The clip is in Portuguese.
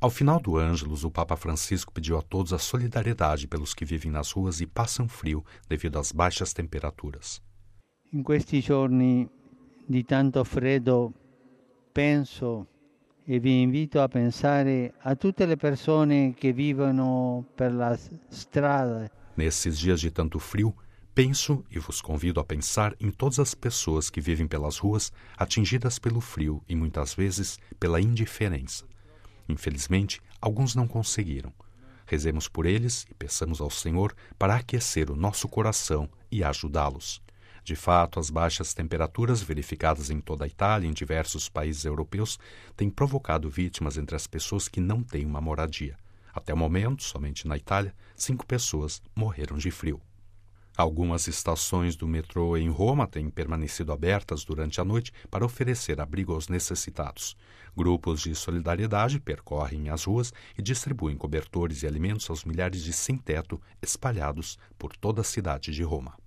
Ao final do Ângelus, o Papa Francisco pediu a todos a solidariedade pelos que vivem nas ruas e passam frio devido às baixas temperaturas. In questi giorni di tanto freddo penso e vi invito a pensare a tutte le persone che vivono per la strada. Nesses dias de tanto frio, penso e vos convido a pensar em todas as pessoas que vivem pelas ruas atingidas pelo frio e muitas vezes pela indiferença. Infelizmente, alguns não conseguiram. Rezemos por eles e peçamos ao Senhor para aquecer o nosso coração e ajudá-los. De fato, as baixas temperaturas verificadas em toda a Itália e em diversos países europeus têm provocado vítimas entre as pessoas que não têm uma moradia. Até o momento, somente na Itália, 5 pessoas morreram de frio. Algumas estações do metrô em Roma têm permanecido abertas durante a noite para oferecer abrigo aos necessitados. Grupos de solidariedade percorrem as ruas e distribuem cobertores e alimentos aos milhares de sem-teto espalhados por toda a cidade de Roma.